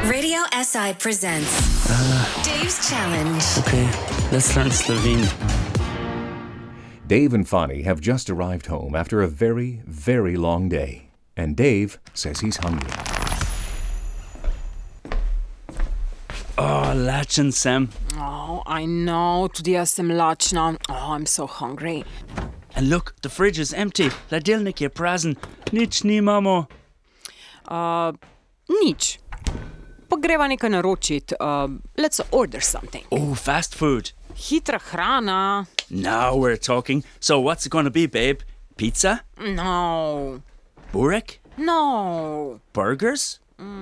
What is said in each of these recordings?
Radio SI presents Dave's Challenge. Okay, let's learn Slovene. Dave and Fanny have just arrived home after a very, very long day. And Dave says he's hungry. Oh, lačen sem. Oh, I know. Tudi jaz sem lačna. Oh, I'm so hungry. And look, the fridge is empty. Ladilnik je prazen. Nič nimamo. Nič. Pa greva nekaj naročit. Let's order something. Oh, fast food. Hitra hrana. Now we're talking. So what's it gonna be, babe? Pizza? No. Burek? No. Burgers?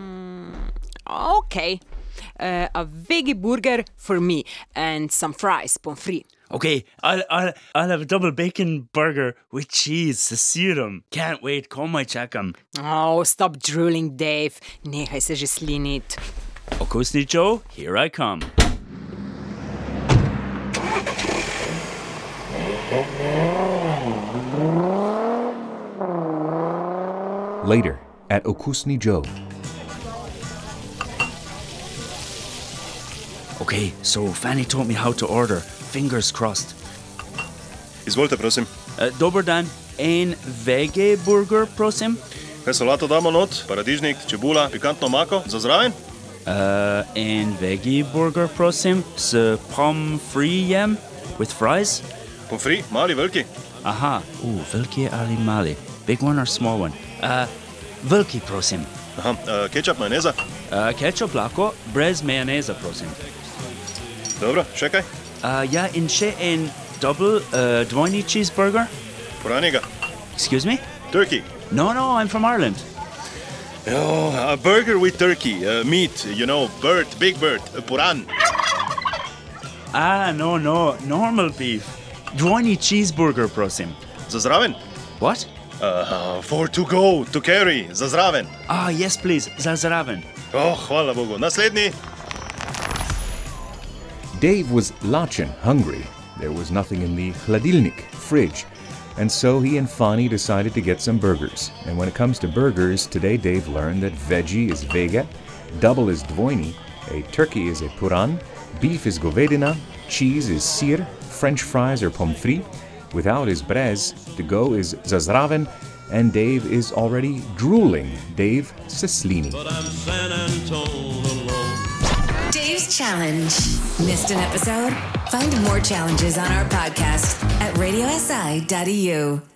Okay. A veggie burger for me and some fries, pommes frites. Okay, I'll have a double bacon burger with cheese, serum. Can't wait, komaj čakam. Oh, stop drooling, Dave. Nehaj se že slinit. Okusni Joe, here I come. Later, at Okusni Joe. Okay, so Fanny taught me how to order. Fingers crossed. Izvolite, prosim. Dober dan, en vege burger, prosim. Kaj solato damo not, paradižnik, čebula, pikantno mako, za zraven? En vege burger, prosim, s pommes frites with fries. Pommes frites, mali, veliki? Aha, veliki ali mali? Big one or small one? Veliki, prosim. Aha, kečap, majoneza? Ketchup lahko, brez majoneza, prosim. Dobro, še kaj? Ja, in še en double dvojni cheeseburger. Puranjega? Excuse me? Turkey. No, I'm from Ireland. Oh, a burger with turkey, meat, you know, bird, big bird, puran. No, normal beef. Dvojni cheeseburger, prosim. Za zraven? What? For to go, to carry, za zraven. Yes, please, za zraven. Oh, hvala Bogu. Naslednji. Dave was lachen, hungry. There was nothing in the hladilnik, fridge. And so he and Fanny decided to get some burgers. And when it comes to burgers, today Dave learned that veggie is vega, double is dvojni, a turkey is a puran, beef is govedina, cheese is sir, French fries are pommes frites, without is brez, to go is za zraven, and Dave is already drooling. Dave se slini. Dave's Challenge. Missed an episode? Find more challenges on our podcast at radiosi.eu.